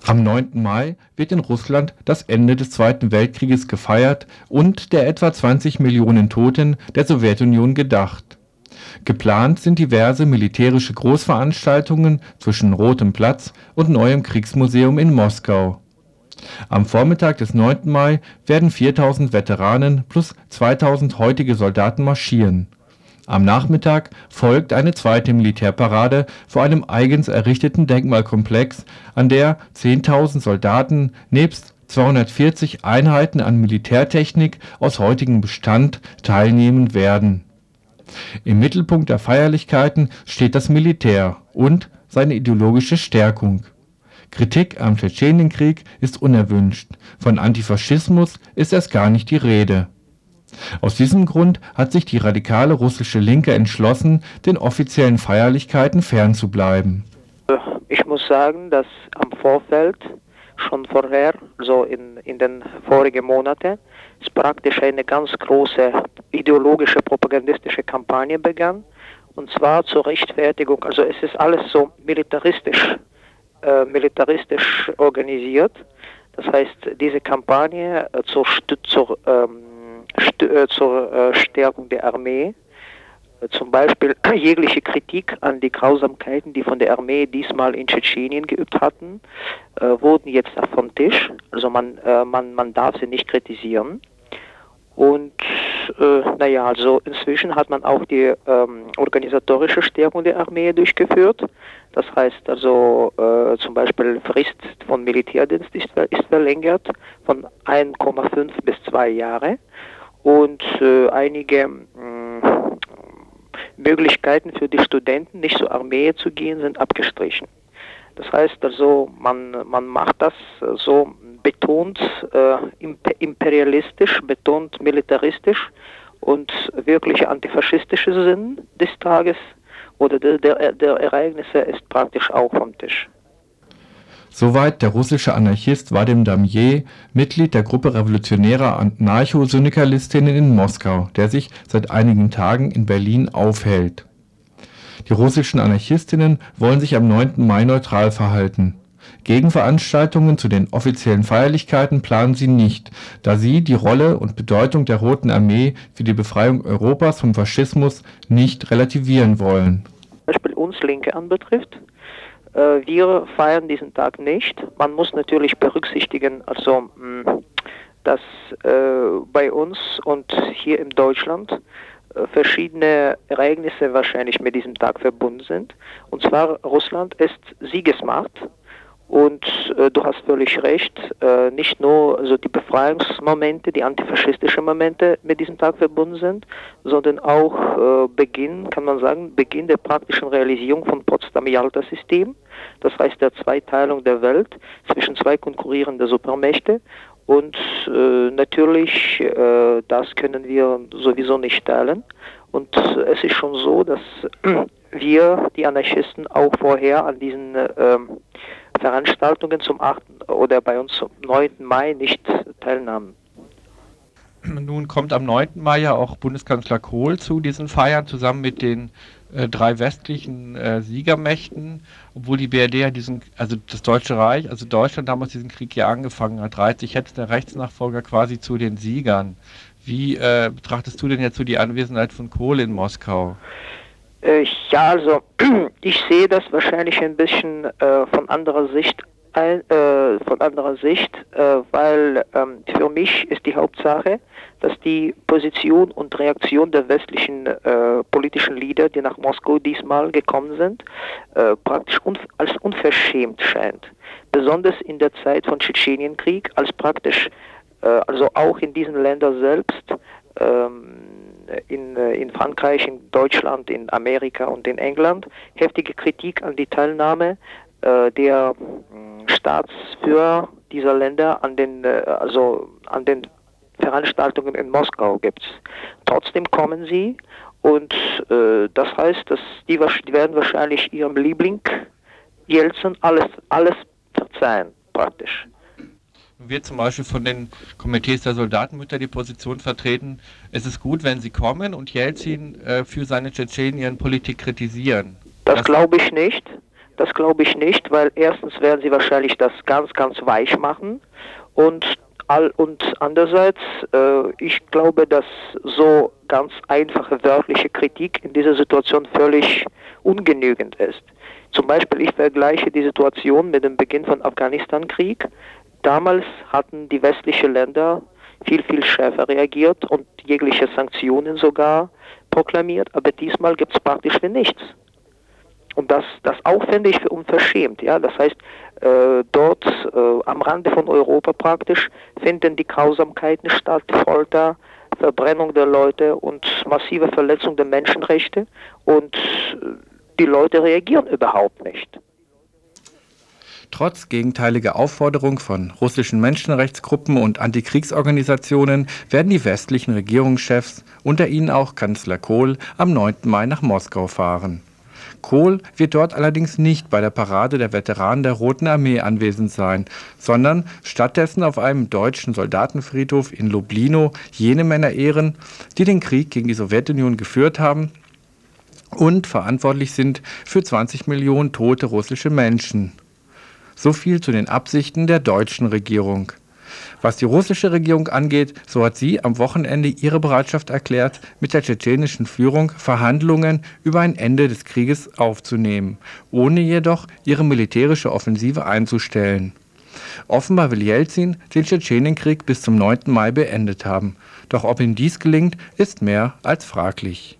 Am 9. Mai wird in Russland das Ende des Zweiten Weltkrieges gefeiert und der etwa 20 Millionen Toten der Sowjetunion gedacht. Geplant sind diverse militärische Großveranstaltungen zwischen Rotem Platz und Neuem Kriegsmuseum in Moskau. Am Vormittag des 9. Mai werden 4000 Veteranen plus 2000 heutige Soldaten marschieren. Am Nachmittag folgt eine zweite Militärparade vor einem eigens errichteten Denkmalkomplex, an der 10.000 Soldaten nebst 240 Einheiten an Militärtechnik aus heutigem Bestand teilnehmen werden. Im Mittelpunkt der Feierlichkeiten steht das Militär und seine ideologische Stärkung. Kritik am Tschetschenienkrieg ist unerwünscht, von Antifaschismus ist erst gar nicht die Rede. Aus diesem Grund hat sich die radikale russische Linke entschlossen, den offiziellen Feierlichkeiten fernzubleiben. Ich muss sagen, dass am Vorfeld, schon vorher, so in den vorigen Monaten, es praktisch eine ganz große ideologische, propagandistische Kampagne begann. Und zwar zur Rechtfertigung, also es ist alles so militaristisch organisiert. Das heißt, diese Kampagne zur Stärkung der Armee, zum Beispiel jegliche Kritik an die Grausamkeiten, die von der Armee diesmal in Tschetschenien geübt hatten, wurden jetzt vom Tisch. Also man darf sie nicht kritisieren. Und also inzwischen hat man auch die organisatorische Stärkung der Armee durchgeführt. Das heißt also zum Beispiel Frist von Militärdienst ist verlängert von 1,5 bis 2 Jahre. Und einige Möglichkeiten für die Studenten, nicht zur Armee zu gehen, sind abgestrichen. Das heißt also, man macht das so betont imperialistisch, betont militaristisch und wirkliche antifaschistische Sinn des Tages oder der Ereignisse ist praktisch auch vom Tisch. Soweit der russische Anarchist Wadim Damje, Mitglied der Gruppe revolutionärer Anarcho-Syndikalistinnen in Moskau, der sich seit einigen Tagen in Berlin aufhält. Die russischen Anarchistinnen wollen sich am 9. Mai neutral verhalten. Gegenveranstaltungen zu den offiziellen Feierlichkeiten planen sie nicht, da sie die Rolle und Bedeutung der Roten Armee für die Befreiung Europas vom Faschismus nicht relativieren wollen. Zum Beispiel uns Linke anbetrifft, wir feiern diesen Tag nicht. Man muss natürlich berücksichtigen, also dass bei uns und hier in Deutschland verschiedene Ereignisse wahrscheinlich mit diesem Tag verbunden sind. Und zwar Russland ist Siegesmacht und du hast völlig recht, nicht nur so die Befreiungsmomente, die antifaschistischen Momente mit diesem Tag verbunden sind, sondern auch Beginn der praktischen Realisierung von Potsdam-Jalta-System, das heißt der Zweiteilung der Welt zwischen zwei konkurrierenden Supermächte. Und natürlich, das können wir sowieso nicht teilen. Und es ist schon so, dass wir, die Anarchisten, auch vorher an diesen Veranstaltungen zum 8. oder bei uns zum 9. Mai nicht teilnahmen. Nun kommt am 9. Mai ja auch Bundeskanzler Kohl zu diesen Feiern, zusammen mit den 3 westlichen Siegermächten, obwohl die BRD ja also das Deutsche Reich, also Deutschland damals diesen Krieg ja angefangen hat, reiht sich jetzt der Rechtsnachfolger quasi zu den Siegern. Wie betrachtest du denn jetzt so die Anwesenheit von Kohl in Moskau? Ja, also ich sehe das wahrscheinlich ein bisschen von anderer Sicht, weil für mich ist die Hauptsache, dass die Position und Reaktion der westlichen politischen Leader, die nach Moskau diesmal gekommen sind, praktisch als unverschämt scheint. Besonders in der Zeit von Tschetschenienkrieg, als praktisch, also auch in diesen Ländern selbst, in Frankreich, in Deutschland, in Amerika und in England, heftige Kritik an die Teilnahme der Staatsführer dieser Länder an den Veranstaltungen in Moskau gibt. Trotzdem kommen sie und das heißt, dass die werden wahrscheinlich ihrem Liebling Jelzin alles verzeihen, praktisch. Wird zum Beispiel von den Komitees der Soldatenmütter die Position vertreten, es ist gut, wenn sie kommen und Jelzin für seine Tschetschenien-Politik kritisieren. Das glaube ich nicht. Das glaube ich nicht, weil erstens werden sie wahrscheinlich das ganz, ganz weich machen und andererseits, ich glaube, dass so ganz einfache wörtliche Kritik in dieser Situation völlig ungenügend ist. Zum Beispiel, ich vergleiche die Situation mit dem Beginn von Afghanistan-Krieg. Damals hatten die westlichen Länder viel, viel schärfer reagiert und jegliche Sanktionen sogar proklamiert, aber diesmal gibt es praktisch für nichts. Und das auch finde ich für unverschämt. Ja? Das heißt, dort am Rande von Europa praktisch finden die Grausamkeiten statt, Folter, Verbrennung der Leute und massive Verletzung der Menschenrechte und die Leute reagieren überhaupt nicht. Trotz gegenteiliger Aufforderung von russischen Menschenrechtsgruppen und Antikriegsorganisationen werden die westlichen Regierungschefs, unter ihnen auch Kanzler Kohl, am 9. Mai nach Moskau fahren. Kohl wird dort allerdings nicht bei der Parade der Veteranen der Roten Armee anwesend sein, sondern stattdessen auf einem deutschen Soldatenfriedhof in Lublino jene Männer ehren, die den Krieg gegen die Sowjetunion geführt haben und verantwortlich sind für 20 Millionen tote russische Menschen. So viel zu den Absichten der deutschen Regierung. Was die russische Regierung angeht, so hat sie am Wochenende ihre Bereitschaft erklärt, mit der tschetschenischen Führung Verhandlungen über ein Ende des Krieges aufzunehmen, ohne jedoch ihre militärische Offensive einzustellen. Offenbar will Jelzin den Tschetschenienkrieg bis zum 9. Mai beendet haben. Doch ob ihm dies gelingt, ist mehr als fraglich.